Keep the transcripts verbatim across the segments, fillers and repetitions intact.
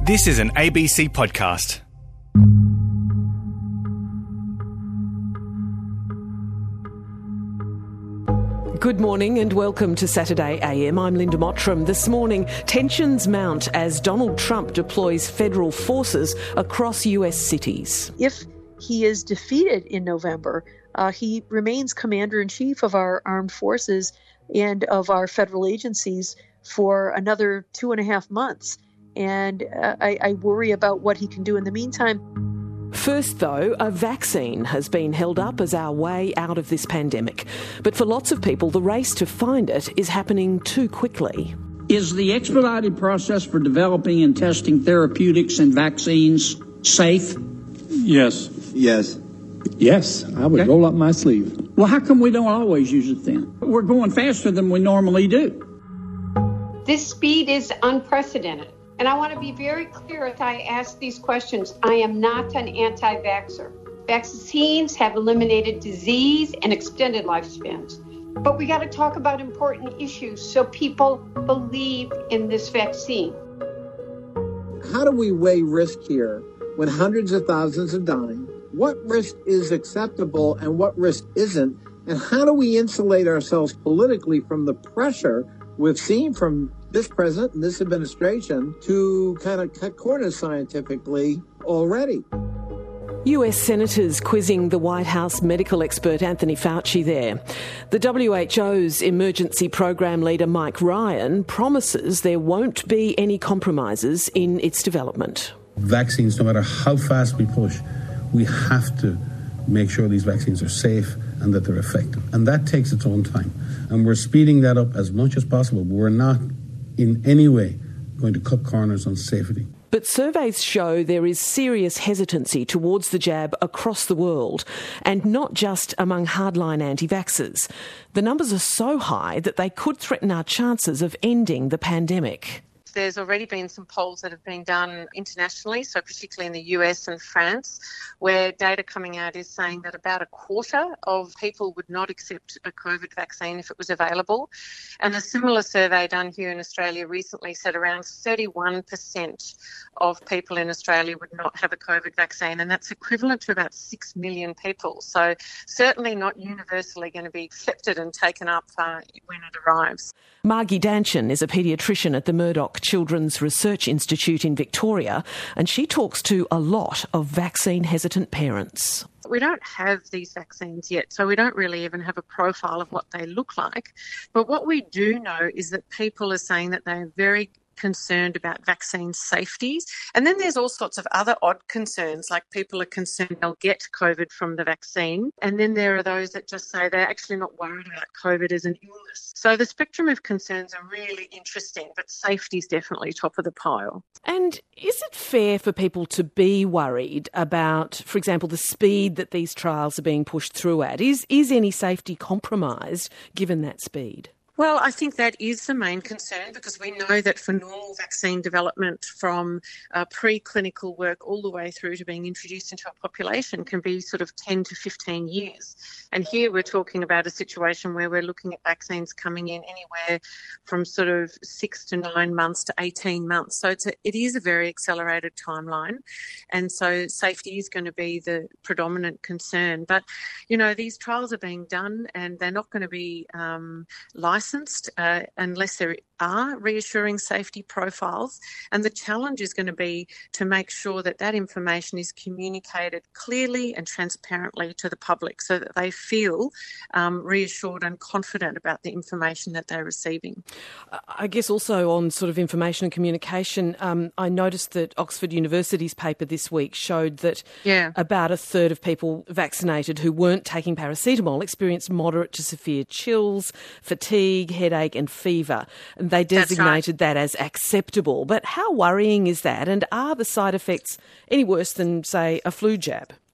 This is an A B C podcast. Good morning and welcome to Saturday A M. I'm Linda Mottram. This morning, tensions mount as Donald Trump deploys federal forces across U S cities. If he is defeated in November, uh, he remains commander-in-chief of our armed forces and of our federal agencies for another two and a half months. And uh, I, I worry about what he can do in the meantime. First, though, a vaccine has been held up as our way out of this pandemic. But for lots of people, the race to find it is happening too quickly. Is the expedited process for developing and testing therapeutics and vaccines safe? Yes. Yes. Yes, I would okay. roll up my sleeve. Well, how come we don't always use it then? We're going faster than we normally do. This speed is unprecedented. And I want to be very clear as I ask these questions. I am not an anti-vaxxer. Vaccines have eliminated disease and extended lifespans. But we got to talk about important issues so people believe in this vaccine. How do we weigh risk here when hundreds of thousands are dying? What risk is acceptable and what risk isn't? And how do we insulate ourselves politically from the pressure we've seen from this president and this administration to kind of cut corners scientifically already? U S senators quizzing the White House medical expert Anthony Fauci there. The W H O's emergency program leader Mike Ryan promises there won't be any compromises in its development. Vaccines, no matter how fast we push, we have to make sure these vaccines are safe and that they're effective. And that takes its own time. And we're speeding that up as much as possible. But we're not in any way going to cut corners on safety. But surveys show there is serious hesitancy towards the jab across the world, and not just among hardline anti-vaxxers. The numbers are so high that they could threaten our chances of ending the pandemic. There's already been some polls that have been done internationally, so particularly in the U S and France, where data coming out is saying that about a quarter of people would not accept a COVID vaccine if it was available. And a similar survey done here in Australia recently said around thirty-one percent of people in Australia would not have a COVID vaccine, and that's equivalent to about six million people. So certainly not universally going to be accepted and taken up uh, when it arrives. Margie Danchin is a paediatrician at the Murdoch Children's Research Institute in Victoria, and she talks to a lot of vaccine-hesitant parents. We don't have these vaccines yet, so we don't really even have a profile of what they look like. But what we do know is that people are saying that they're very concerned about vaccine safeties. And then there's all sorts of other odd concerns, like people are concerned they'll get COVID from the vaccine. And then there are those that just say they're actually not worried about COVID as an illness. So the spectrum of concerns are really interesting, but safety is definitely top of the pile. And is it fair for people to be worried about, for example, the speed that these trials are being pushed through at? Is, is any safety compromised given that speed? Well, I think that is the main concern, because we know that for normal vaccine development from uh, preclinical work all the way through to being introduced into our population can be sort of ten to fifteen years. And here we're talking about a situation where we're looking at vaccines coming in anywhere from sort of six to nine months to eighteen months. So it's a, it is a very accelerated timeline. And so safety is going to be the predominant concern. But, you know, these trials are being done and they're not going to be um, licensed Uh, unless there are reassuring safety profiles. And the challenge is going to be to make sure that that information is communicated clearly and transparently to the public so that they feel um, reassured and confident about the information that they're receiving. I guess also on sort of information and communication, um, I noticed that Oxford University's paper this week showed that yeah. about a third of people vaccinated who weren't taking paracetamol experienced moderate to severe chills, fatigue, headache and fever. And they designated right. that as acceptable. But how worrying is that? And are the side effects any worse than, say, a flu jab?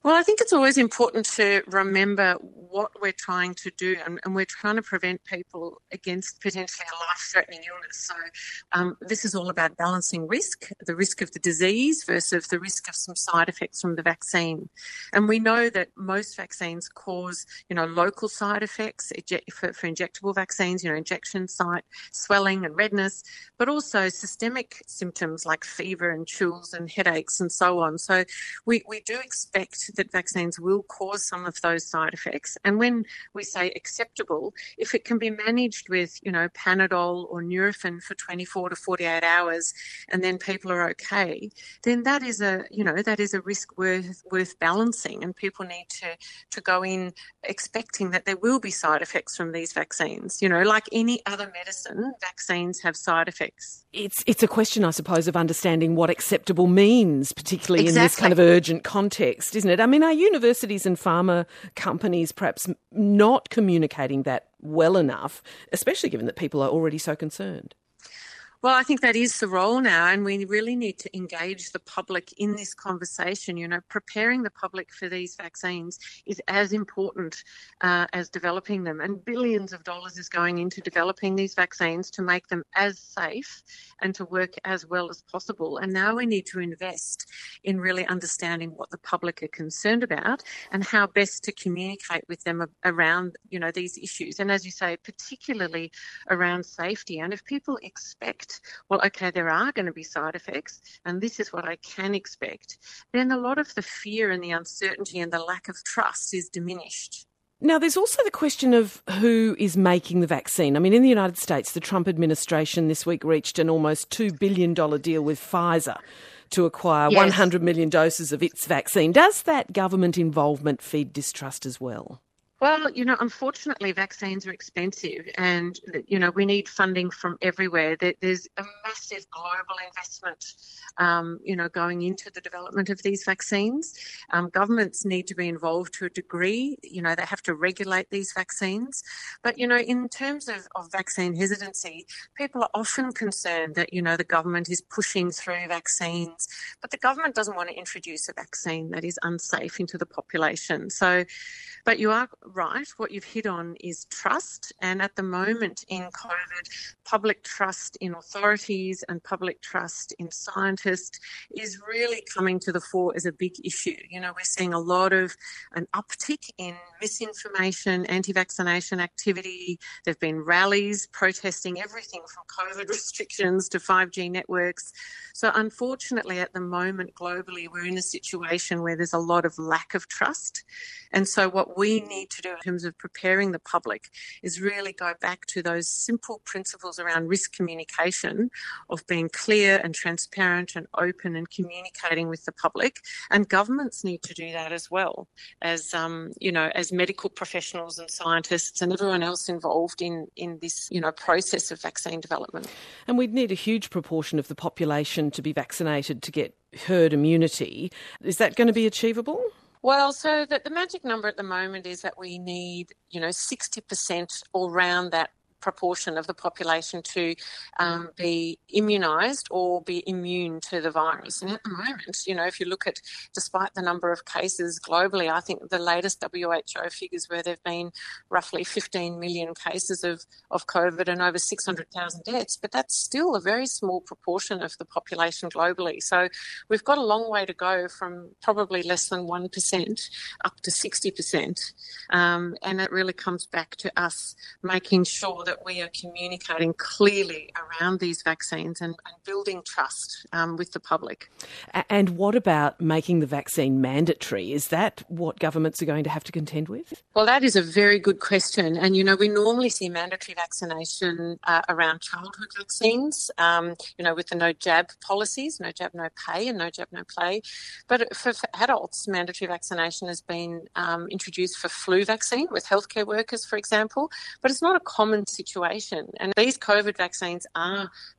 Well, I think it's always important to remember what we're trying to do, and, and we're trying to prevent people against potentially a life-threatening illness. So um, this is all about balancing risk, the risk of the disease versus the risk of some side effects from the vaccine. And we know that most vaccines cause, you know, local side effects for, for injectable vaccines, you know, injection site swelling and redness, but also systemic symptoms like fever and chills and headaches and so on. So we, we do expect that vaccines will cause some of those side effects. And when we say acceptable, if it can be managed with, you know, Panadol or Nurofen for twenty-four to forty-eight hours, and then people are okay, then that is a, you know, that is a risk worth worth balancing. And people need to, to go in expecting that there will be side effects from these vaccines. You know, like any other medicine, vaccines have side effects. It's it's a question, I suppose, of understanding what acceptable means, particularly Exactly. in this kind of urgent context, isn't it? I mean, are universities and pharma companies perhaps not communicating that well enough, especially given that people are already so concerned? Well, I think that is the role now, and we really need to engage the public in this conversation. You know, preparing the public for these vaccines is as important uh, as developing them, and billions of dollars is going into developing these vaccines to make them as safe and to work as well as possible. And now we need to invest in really understanding what the public are concerned about and how best to communicate with them around, you know, these issues. And as you say, particularly around safety. And if people expect, well, okay, there are going to be side effects and this is what I can expect, then a lot of the fear and the uncertainty and the lack of trust is diminished. Now, there's also the question of who is making the vaccine. I mean, in the United States, the Trump administration this week reached an almost two billion dollars deal with Pfizer to acquire Yes. one hundred million doses of its vaccine. Does that government involvement feed distrust as well? Well, you know, unfortunately, vaccines are expensive and, you know, we need funding from everywhere. There's a massive global investment, um, you know, going into the development of these vaccines. Um, governments need to be involved to a degree. You know, they have to regulate these vaccines. But, you know, in terms of, of vaccine hesitancy, people are often concerned that, you know, the government is pushing through vaccines, but the government doesn't want to introduce a vaccine that is unsafe into the population. So, but you are right, what you've hit on is trust. And at the moment in COVID, public trust in authorities and public trust in scientists is really coming to the fore as a big issue. You know, we're seeing a lot of an uptick in misinformation, anti-vaccination activity. There have been rallies protesting everything from COVID restrictions to five G networks. So unfortunately, at the moment, globally, we're in a situation where there's a lot of lack of trust. And so what we need to do in terms of preparing the public is really go back to those simple principles around risk communication, of being clear and transparent and open and communicating with the public. And governments need to do that as well as, um, you know, as medical professionals and scientists and everyone else involved in, in this, you know, process of vaccine development. And we'd need a huge proportion of the population to be vaccinated to get herd immunity. Is that going to be achievable? Well, so the, the magic number at the moment is that we need, you know, sixty percent all round that proportion of the population to um, be immunised or be immune to the virus. And at the moment, you know, if you look at, despite the number of cases globally, I think the latest W H O figures where there have been roughly fifteen million cases of, of COVID and over six hundred thousand deaths, but that's still a very small proportion of the population globally. So we've got a long way to go from probably less than one percent up to sixty percent. Um, and it really comes back to us making sure that we are communicating clearly around these vaccines and, and building trust um, with the public. And what about making the vaccine mandatory? Is that what governments are going to have to contend with? Well, that is a very good question. And, you know, we normally see mandatory vaccination uh, around childhood vaccines, um, you know, with the no jab policies, no jab, no pay and no jab, no play. But for, for adults, mandatory vaccination has been um, introduced for flu vaccine with healthcare workers, for example. But it's not a common situation. And these COVID vaccines are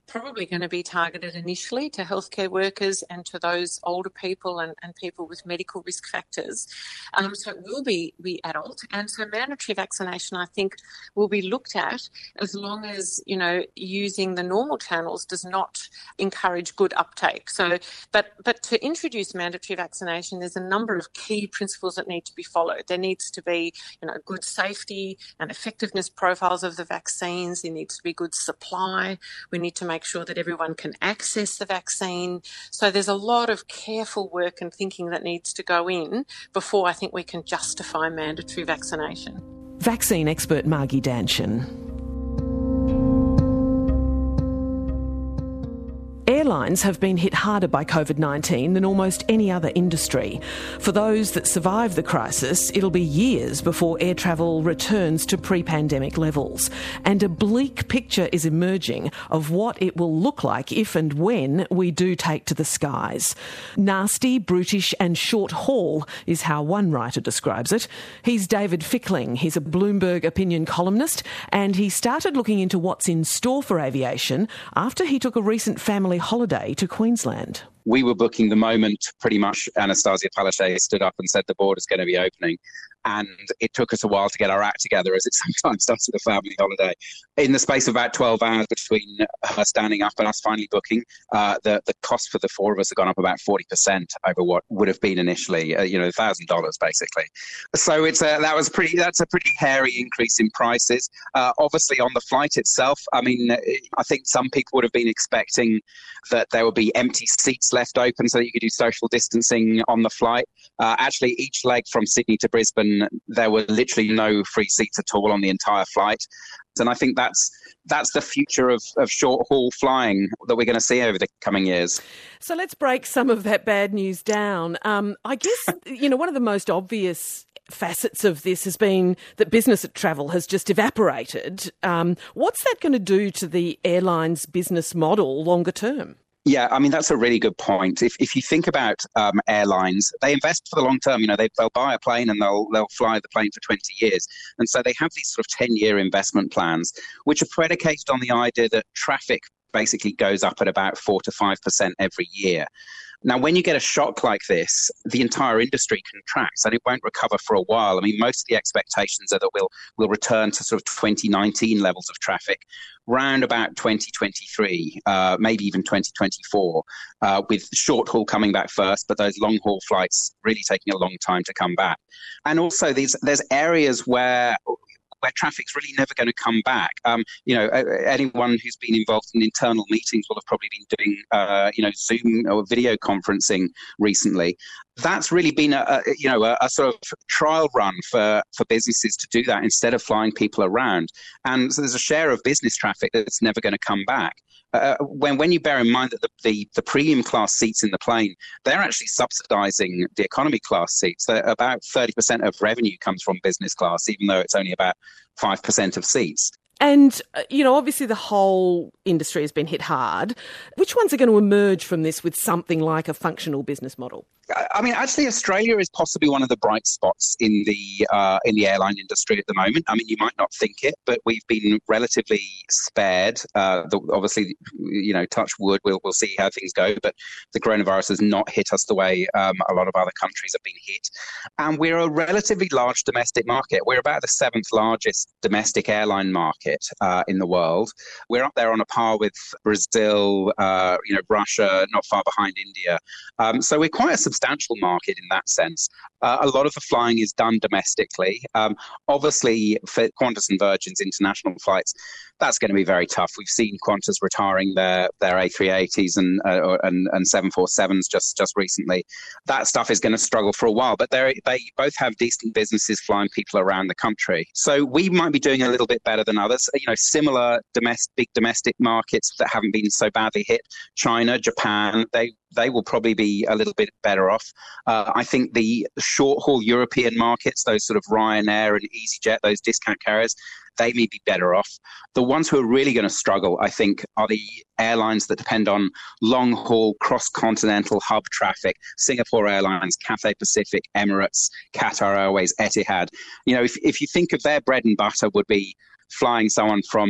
probably going to be targeted initially to healthcare workers and to those older people and, and people with medical risk factors. Um, so it will be, be adult. And so mandatory vaccination, I think, will be looked at as long as, you know, using the normal channels does not encourage good uptake. So, but, but to introduce mandatory vaccination, there's a number of key principles that need to be followed. There needs to be, you know, good safety and effectiveness profiles of the vaccines. There needs to be good supply. We need to make sure that everyone can access the vaccine. So there's a lot of careful work and thinking that needs to go in before I think we can justify mandatory vaccination. Vaccine expert Margie Danchin. Airlines have been hit harder by COVID nineteen than almost any other industry. For those that survive the crisis, it'll be years before air travel returns to pre-pandemic levels. And a bleak picture is emerging of what it will look like if and when we do take to the skies. Nasty, brutish and short haul is how one writer describes it. He's David Fickling. He's a Bloomberg opinion columnist, and he started looking into what's in store for aviation after he took a recent family holiday to Queensland. We were booking the moment pretty much Anastasia Palaszczuk stood up and said the border's going to be opening. And it took us a while to get our act together, as it sometimes does with a family holiday. In the space of about twelve hours between her standing up and us finally booking, uh, the, the cost for the four of us had gone up about forty percent over what would have been initially, uh, you know, one thousand dollars basically. So it's a, that was pretty, that's a pretty hairy increase in prices. Uh, obviously on the flight itself, I mean, I think some people would have been expecting that there would be empty seats left open so that you could do social distancing on the flight. Uh, actually, each leg from Sydney to Brisbane, there were literally no free seats at all on the entire flight. And I think that's that's the future of, of short-haul flying that we're going to see over the coming years. So let's break some of that bad news down. Um, I guess, you know, one of the most obvious facets of this has been that business travel has just evaporated. Um, what's that going to do to the airline's business model longer term? Yeah, I mean, that's a really good point. If if you think about um, airlines, they invest for the long term. You know, they, they'll buy a plane and they'll they'll fly the plane for twenty years. And so they have these sort of ten-year investment plans, which are predicated on the idea that traffic basically goes up at about four to five percent every year. Now, when you get a shock like this, the entire industry contracts and it won't recover for a while. I mean, most of the expectations are that we'll, we'll return to sort of twenty nineteen levels of traffic round about twenty twenty-three, uh, maybe even twenty twenty-four, uh, with short haul coming back first, but those long haul flights really taking a long time to come back. And also these, there's areas where where traffic's really never going to come back. Um, you know, anyone who's been involved in internal meetings will have probably been doing, uh, you know, Zoom or video conferencing recently. That's really been a, a you know, a, a sort of trial run for, for businesses to do that instead of flying people around. And so there's a share of business traffic that's never going to come back. Uh, when when you bear in mind that the, the, the premium class seats in the plane, they're actually subsidizing the economy class seats. They're about thirty percent of revenue comes from business class, even though it's only about five percent of seats. And, you know, obviously the whole industry has been hit hard. Which ones are going to emerge from this with something like a functional business model? I mean, actually, Australia is possibly one of the bright spots in the uh, in the airline industry at the moment. I mean, you might not think it, but we've been relatively spared. Uh, the, obviously, you know, touch wood, we'll we'll see how things go. But the coronavirus has not hit us the way um, a lot of other countries have been hit. And we're a relatively large domestic market. We're about the seventh largest domestic airline market uh, in the world. We're up there on a par with Brazil, uh, you know, Russia, not far behind India. Um, so we're quite a substantial market in that sense. Uh, a lot of the flying is done domestically. Um, obviously, for Qantas and Virgin's international flights, that's going to be very tough. We've seen Qantas retiring their their A three eighties and uh, and, and seven forty-sevens just, just recently. That stuff is going to struggle for a while, but they they both have decent businesses flying people around the country. So we might be doing a little bit better than others. You know, similar domestic big domestic markets that haven't been so badly hit. China, Japan, they they will probably be a little bit better off. Uh, I think the short-haul European markets, those sort of Ryanair and EasyJet, those discount carriers, they may be better off. The ones who are really going to struggle, I think, are the airlines that depend on long-haul, cross-continental hub traffic. Singapore Airlines, Cathay Pacific, Emirates, Qatar Airways, Etihad. You know, if if you think of their bread and butter would be flying someone from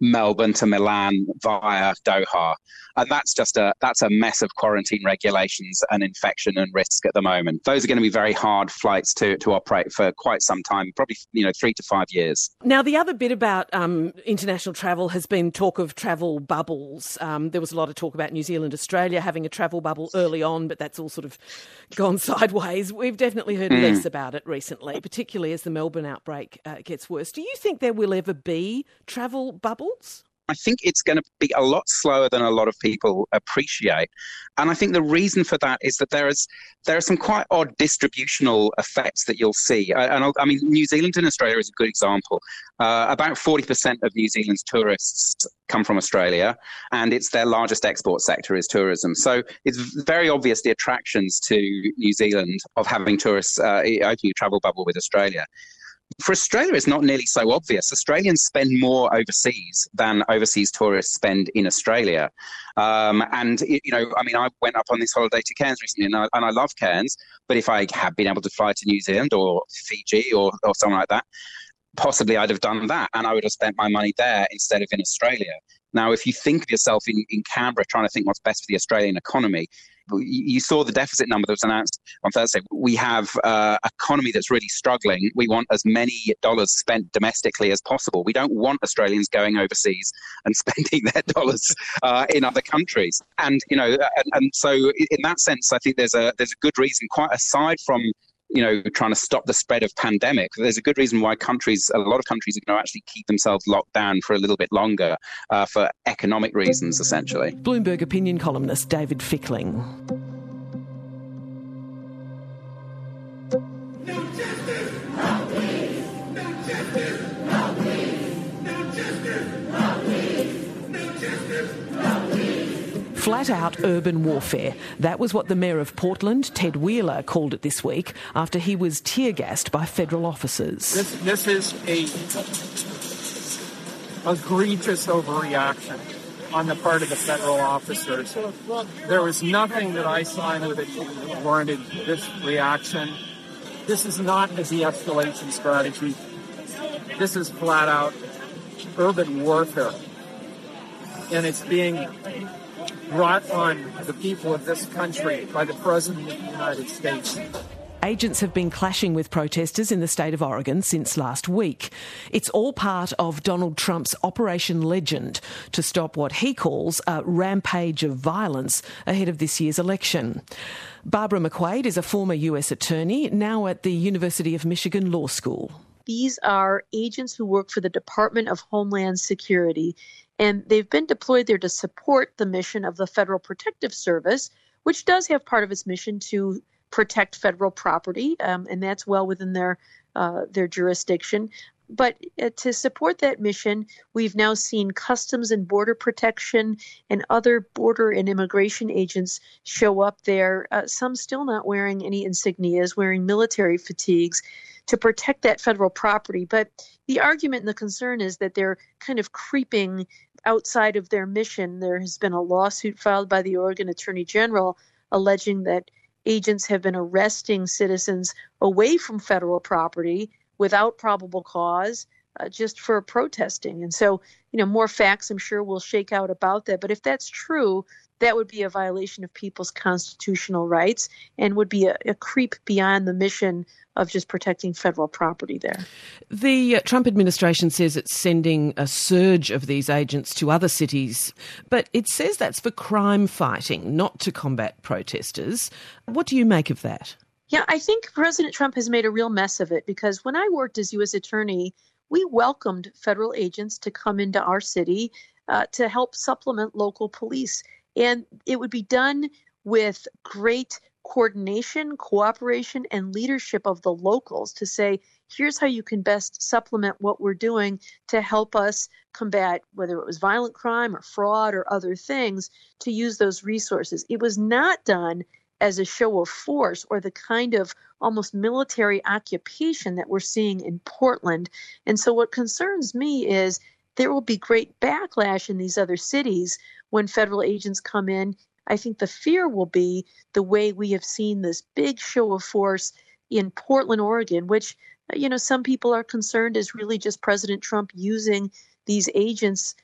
Melbourne to Milan via Doha. And that's just a that's a mess of quarantine regulations and infection and risk at the moment. Those are going to be very hard flights to, to operate for quite some time, probably, you know, three to five years. Now, the other bit about um, international travel has been talk of travel bubbles. Um, there was a lot of talk about New Zealand, Australia having a travel bubble early on, but that's all sort of gone sideways. We've definitely heard mm. less about it recently, particularly as the Melbourne outbreak uh, gets worse. Do you think there will ever be travel bubbles? I think it's going to be a lot slower than a lot of people appreciate. And I think the reason for that is that there is there are some quite odd distributional effects that you'll see. And I, I mean, New Zealand and Australia is a good example. Uh, about forty percent of New Zealand's tourists come from Australia, and it's their largest export sector is tourism. So it's very obvious the attractions to New Zealand of having tourists uh, opening a travel bubble with Australia. For Australia, it's not nearly so obvious. Australians spend more overseas than overseas tourists spend in Australia. Um, and, you know, I mean, I went up on this holiday to Cairns recently, and I, and I love Cairns. But if I had been able to fly to New Zealand or Fiji or, or something like that, possibly I'd have done that, and I would have spent my money there instead of in Australia. Now, if you think of yourself in, in Canberra trying to think what's best for the Australian economy, you saw the deficit number that was announced on Thursday. We have an uh, economy that's really struggling. We want as many dollars spent domestically as possible. We don't want Australians going overseas and spending their dollars uh, in other countries. And, you know, and, and so in that sense, I think there's a there's a good reason, quite aside from, you know, trying to stop the spread of pandemic. There's a good reason why countries, a lot of countries are going to actually keep themselves locked down for a little bit longer uh, for economic reasons, essentially. Bloomberg opinion columnist David Fickling. No justice, no peace. No justice, no peace. No justice, no peace. No justice, no peace. Flat-out urban warfare. That was what the Mayor of Portland, Ted Wheeler, called it this week after he was tear-gassed by federal officers. This, this is a egregious overreaction on the part of the federal officers. There was nothing that I signed with it that warranted this reaction. This is not a de-escalation strategy. This is flat-out urban warfare. And it's being brought on the people of this country by the President of the United States. Agents have been clashing with protesters in the state of Oregon since last week. It's all part of Donald Trump's Operation Legend to stop what he calls a rampage of violence ahead of this year's election. Barbara McQuaid is a former U S attorney, now at the University of Michigan Law School. These are agents who work for the Department of Homeland Security, and they've been deployed there to support the mission of the Federal Protective Service, which does have part of its mission to protect federal property, um, and that's well within their uh, their jurisdiction. But uh, to support that mission, we've now seen Customs and Border Protection and other border and immigration agents show up there, uh, some still not wearing any insignias, wearing military fatigues, to protect that federal property. But the argument and the concern is that they're kind of creeping outside of their mission. There has been a lawsuit filed by the Oregon Attorney General alleging that agents have been arresting citizens away from federal property without probable cause, uh, just for protesting. And so, you know, more facts I'm sure will shake out about that. But if that's true, that would be a violation of people's constitutional rights and would be a, a creep beyond the mission of just protecting federal property there. The uh, Trump administration says it's sending a surge of these agents to other cities, but it says that's for crime fighting, not to combat protesters. What do you make of that? Yeah, I think President Trump has made a real mess of it, because when I worked as U S attorney, we welcomed federal agents to come into our city uh, to help supplement local police. And it would be done with great coordination, cooperation, and leadership of the locals to say, here's how you can best supplement what we're doing to help us combat, whether it was violent crime or fraud or other things, to use those resources. It was not done as a show of force or the kind of almost military occupation that we're seeing in Portland. And so what concerns me is there will be great backlash in these other cities when federal agents come in. I think the fear will be the way we have seen this big show of force in Portland, Oregon, which, you know, some people are concerned is really just President Trump using these agents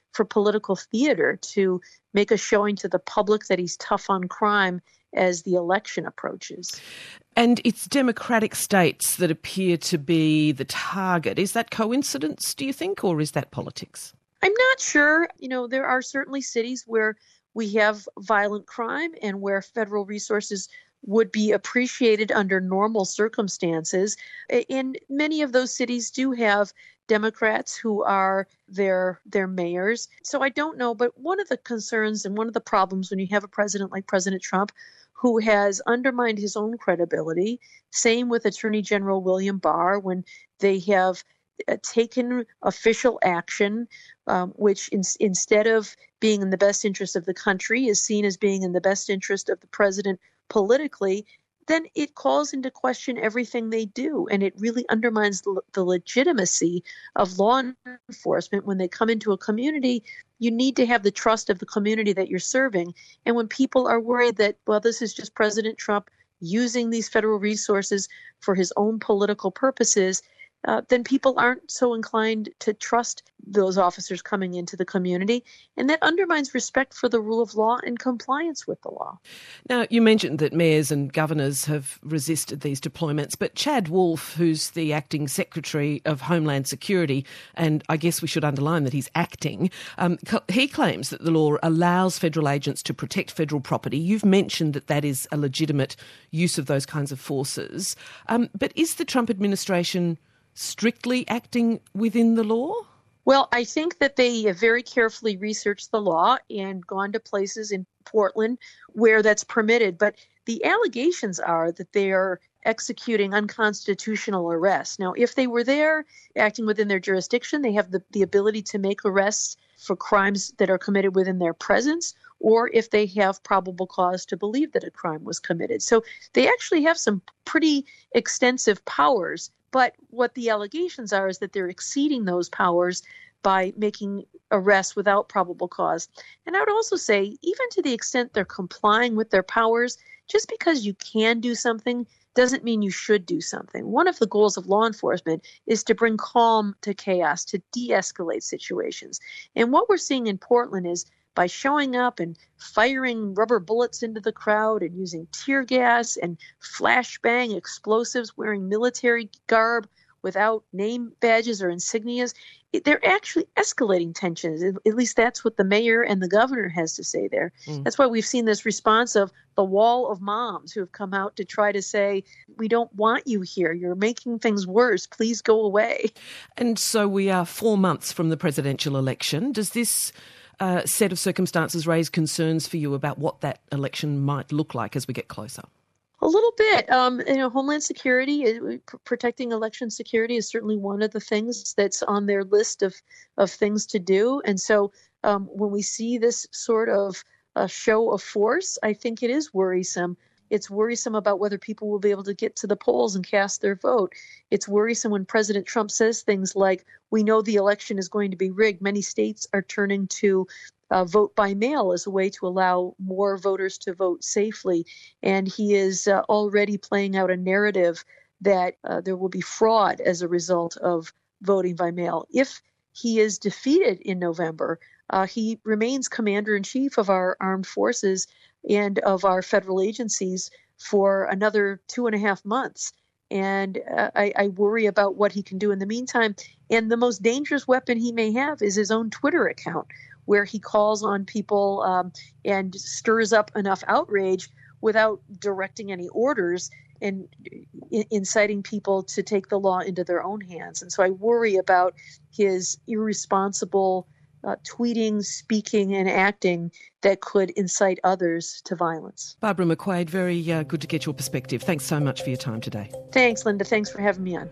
for political theater to make a showing to the public that he's tough on crime as the election approaches. And it's Democratic states that appear to be the target. Is that coincidence, do you think, or is that politics? I'm not sure. You know, there are certainly cities where we have violent crime and where federal resources would be appreciated under normal circumstances. And many of those cities do have Democrats who are their their mayors. So I don't know, but one of the concerns and one of the problems when you have a president like President Trump who has undermined his own credibility, same with Attorney General William Barr, when they have uh, taken official action, um, which in, instead of being in the best interest of the country is seen as being in the best interest of the president politically, then it calls into question everything they do. And it really undermines the, the legitimacy of law enforcement. When they come into a community, you need to have the trust of the community that you're serving. And when people are worried that, well, this is just President Trump using these federal resources for his own political purposes, uh, then people aren't so inclined to trust those officers coming into the community. And that undermines respect for the rule of law and compliance with the law. Now, you mentioned that mayors and governors have resisted these deployments, but Chad Wolf, who's the acting Secretary of Homeland Security, and I guess we should underline that he's acting, um, he claims that the law allows federal agents to protect federal property. You've mentioned that that is a legitimate use of those kinds of forces. Um, but is the Trump administration strictly acting within the law? Well, I think that they have very carefully researched the law and gone to places in Portland where that's permitted. But the allegations are that they are executing unconstitutional arrests. Now, if they were there acting within their jurisdiction, they have the, the ability to make arrests for crimes that are committed within their presence, or if they have probable cause to believe that a crime was committed. So they actually have some pretty extensive powers. But what the allegations are is that they're exceeding those powers by making arrests without probable cause. And I would also say, even to the extent they're complying with their powers, just because you can do something doesn't mean you should do something. One of the goals of law enforcement is to bring calm to chaos, to de-escalate situations. And what we're seeing in Portland is by showing up and firing rubber bullets into the crowd and using tear gas and flashbang explosives, wearing military garb without name badges or insignias, they're actually escalating tensions. At least that's what the mayor and the governor has to say there. Mm. That's why we've seen this response of the wall of moms who have come out to try to say, we don't want you here. You're making things worse. Please go away. And so we are four months from the presidential election. Does this uh, set of circumstances raise concerns for you about what that election might look like as we get closer? A little bit. Um, you know, Homeland Security, it, protecting election security is certainly one of the things that's on their list of, of things to do. And so um, when we see this sort of uh, show of force, I think it is worrisome. It's worrisome about whether people will be able to get to the polls and cast their vote. It's worrisome when President Trump says things like, we know the election is going to be rigged. Many states are turning to Uh, vote by mail as a way to allow more voters to vote safely. And he is uh, already playing out a narrative that uh, there will be fraud as a result of voting by mail. If he is defeated in November, uh, he remains commander-in-chief of our armed forces and of our federal agencies for another two and a half months. And uh, I, I worry about what he can do in the meantime. And the most dangerous weapon he may have is his own Twitter account, where he calls on people um, and stirs up enough outrage without directing any orders and I- inciting people to take the law into their own hands. And so I worry about his irresponsible uh, tweeting, speaking, and acting that could incite others to violence. Barbara McQuaid, very uh, good to get your perspective. Thanks so much for your time today. Thanks, Linda. Thanks for having me on.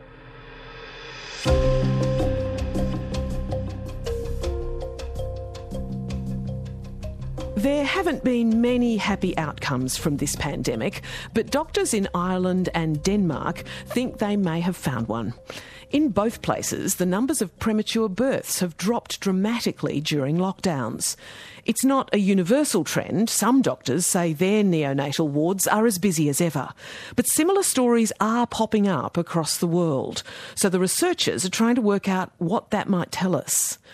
There haven't been many happy outcomes from this pandemic, but doctors in Ireland and Denmark think they may have found one. In both places, the numbers of premature births have dropped dramatically during lockdowns. It's not a universal trend. Some doctors say their neonatal wards are as busy as ever. But similar stories are popping up across the world. So the researchers are trying to work out what that might tell us.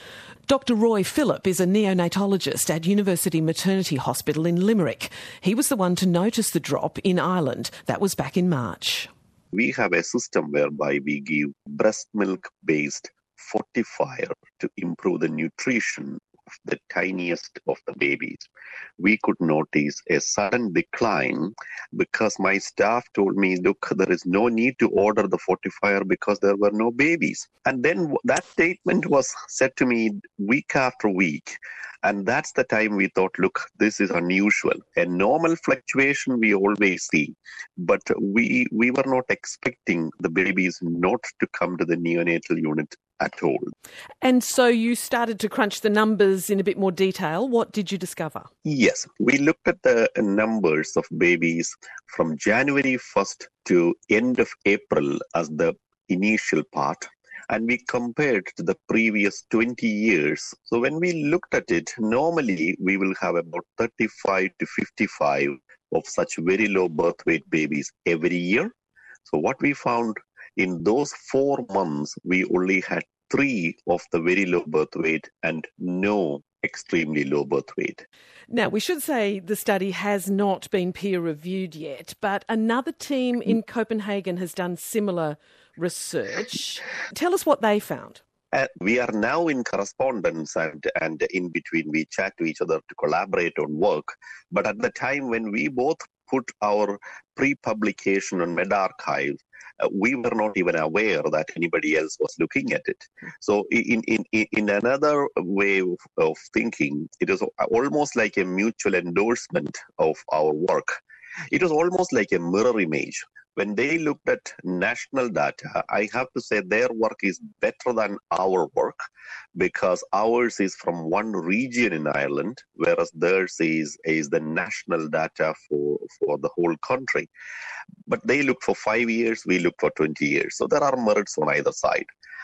Doctor Roy Phillip is a neonatologist at University Maternity Hospital in Limerick. He was the one to notice the drop in Ireland. That was back in March. We have a system whereby we give breast milk-based fortifier to improve the nutrition of the tiniest of the babies. We could notice a sudden decline because my staff told me, look, there is no need to order the fortifier because there were no babies. And then that statement was said to me week after week. And that's the time we thought, look, this is unusual. A normal fluctuation we always see, but we we were not expecting the babies not to come to the neonatal unit at all. And so you started to crunch the numbers in a bit more detail. What did you discover? Yes, we looked at the numbers of babies from January first to end of April as the initial part. And we compared to the previous twenty years. So when we looked at it, normally we will have about thirty-five to fifty-five of such very low birth weight babies every year. So what we found in those four months, we only had three of the very low birth weight and no extremely low birth weight. Now, we should say the study has not been peer-reviewed yet, but another team in Copenhagen has done similar research. Tell us what they found. Uh, we are now in correspondence and, and in between we chat to each other to collaborate on work. But at the time when we both put our pre-publication on medRxiv, uh, we were not even aware that anybody else was looking at it. So in, in, in another way of, of thinking, it is almost like a mutual endorsement of our work. It was almost like a mirror image. When they looked at national data, I have to say their work is better than our work because ours is from one region in Ireland, whereas theirs is, is the national data for, for the whole country. But they look for five years, we look for twenty years. So there are merits on either side.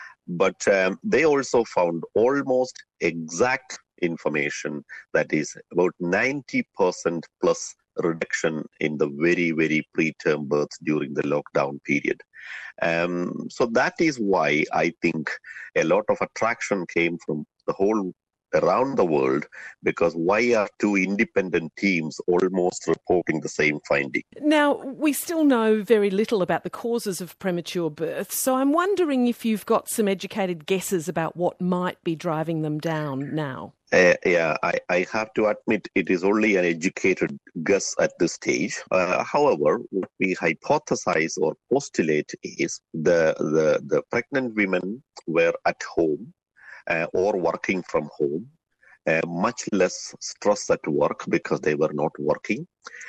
But um, they also found almost exact information, that is about ninety percent plus reduction in the very, very preterm births during the lockdown period. Um, so that is why I think a lot of attraction came from the whole around the world, because why are two independent teams almost reporting the same finding? Now, we still know very little about the causes of premature birth, so I'm wondering if you've got some educated guesses about what might be driving them down now. Uh, yeah, I, I have to admit it is only an educated guess at this stage. Uh, however, what we hypothesize or postulate is the, the, the pregnant women were at home uh, or working from home, uh, much less stress at work because they were not working,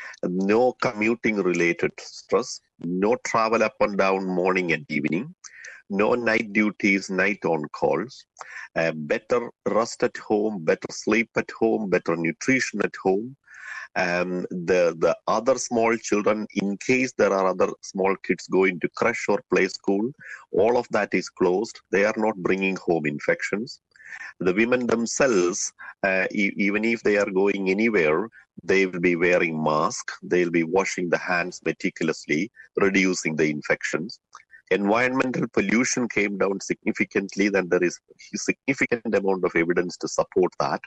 no commuting related stress, no travel up and down morning and evening, no night duties, night on calls, uh, better rest at home, better sleep at home, better nutrition at home. Um, the, the other small children, in case there are other small kids going to creche or play school, all of that is closed. They are not bringing home infections. The women themselves, uh, e- even if they are going anywhere, they will be wearing masks. They'll be washing the hands meticulously, reducing the infections. Environmental pollution came down significantly, then there is a significant amount of evidence to support that.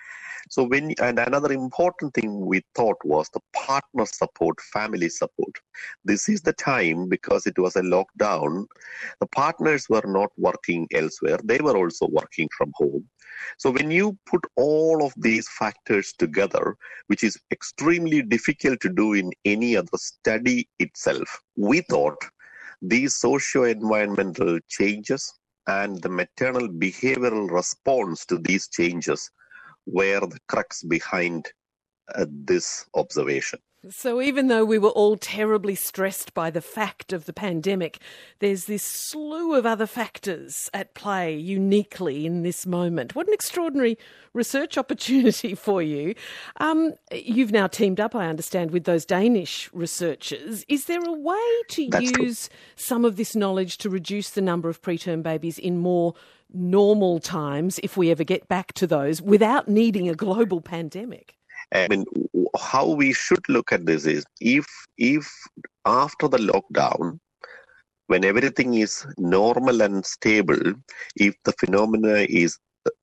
So when, and another important thing we thought was the partner support, family support. This is the time, because it was a lockdown, the partners were not working elsewhere. They were also working from home. So when you put all of these factors together, which is extremely difficult to do in any other study itself, we thought these socio-environmental changes and the maternal behavioral response to these changes were the crux behind uh, this observation. So even though we were all terribly stressed by the fact of the pandemic, there's this slew of other factors at play uniquely in this moment. What an extraordinary research opportunity for you. Um, you've now teamed up, I understand, with those Danish researchers. Is there a way to That's use true. some of this knowledge to reduce the number of preterm babies in more normal times, if we ever get back to those, without needing a global pandemic? I mean, how we should look at this is if if after the lockdown, when everything is normal and stable, if the phenomena is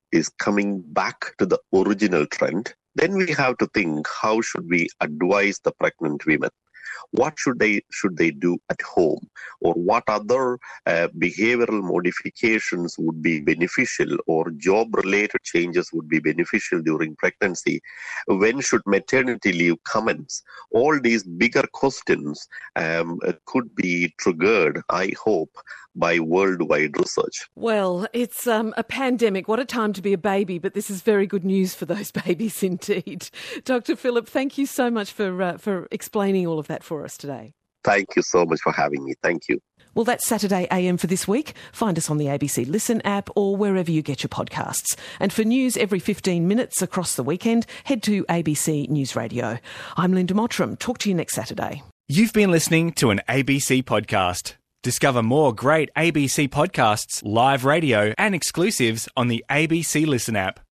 is coming back to the original trend, then we have to think, how should we advise the pregnant women? What should they should they do at home, or what other uh, behavioral modifications would be beneficial, or job-related changes would be beneficial during pregnancy? When should maternity leave commence? All these bigger questions um, could be triggered, I hope, by worldwide research. Well, it's um, a pandemic. What a time to be a baby, but this is very good news for those babies indeed. Doctor Philip, thank you so much for uh, for explaining all of that for us today. Thank you so much for having me. Thank you. Well, that's Saturday A M for this week. Find us on the A B C Listen app or wherever you get your podcasts. And for news every fifteen minutes across the weekend, head to A B C News Radio. I'm Linda Mottram. Talk to you next Saturday. You've been listening to an A B C podcast. Discover more great A B C podcasts, live radio and exclusives on the A B C Listen app.